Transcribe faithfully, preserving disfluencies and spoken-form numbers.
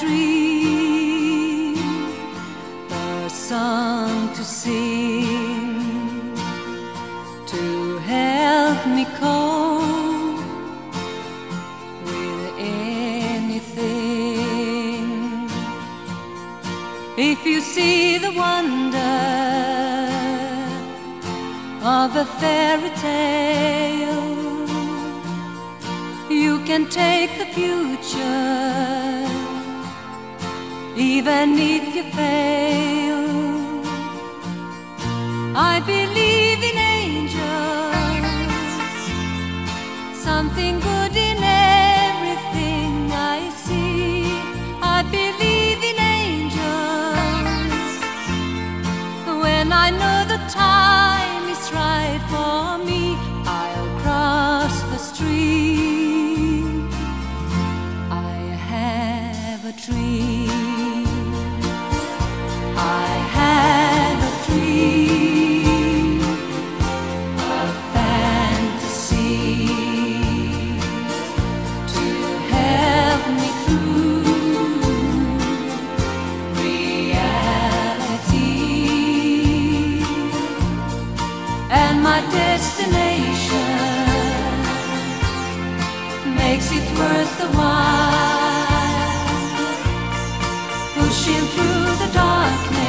dream, a song to sing, to help me cope with anything. If you see the wonder of a fairy tale, you can take the future, even if you fail. I believe in angels, something good in everything I see. I believe in angels when I know the time is right for me. I'll cross the street. I have a dream. I have a dream, a fantasy to help me through reality. And my destination makes it worth the while, pushing through the darkness